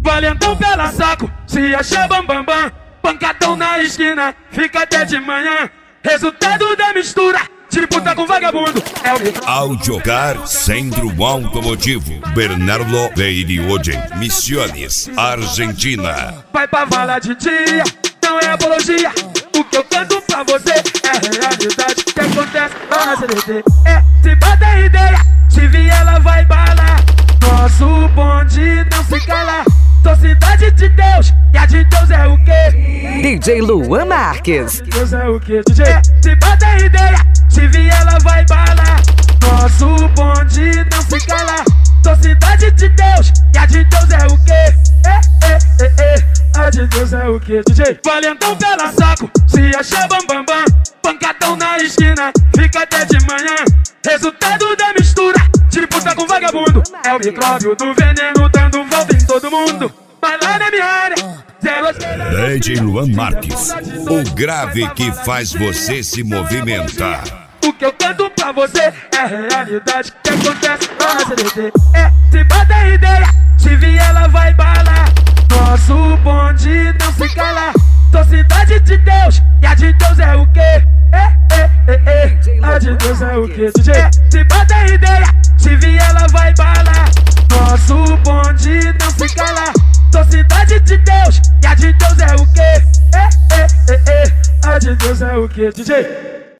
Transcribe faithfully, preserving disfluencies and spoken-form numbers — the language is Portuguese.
valentão pela saco, se acha bam bam bam. Pancadão na esquina, fica até de manhã. Resultado da mistura de puta com vagabundo é o micro. Audiocar Centro Automotivo Bernardo Leiriogen, Misiones, Argentina. Vai pra vala de dia, não é apologia. O que eu canto pra você é realidade. O que acontece lá na C D T é se bata ideia, se vier ela vai balar. Nosso bonde não se cala. Sou cidade de Deus, e a de Deus é o quê? D J Luan Marques. Deus é o quê? D J é, se bata ideia, se vier ela vai balar. Nosso bonde não se cala. Sou cidade de Deus, e a de Deus é o quê? É, é, é, é. A de Deus é o quê? D J valentão pela saco, se acha bam bam bam. Pancadão na esquina, fica até de manhã. Resultado da mistura de puta com vagabundo é o micróbio do veneno dando volta em todo mundo. Mas lá na minha área, zero... D J Luan Marques, o grave que faz você se movimentar. O que eu canto pra você é realidade. O que acontece lá na C D T é se bata ideia, se vier ela vai balar. Nosso bonde não se cala. Sou cidade de Deus, e a de Deus é o quê? É, é, é, é. A de Deus é o quê? D J é, se bata ideia, se vier ela vai balar. Nosso bonde não se cala. Sou cidade de Deus, e a de Deus é o quê? É, é, é, é. A de Deus é o quê? D J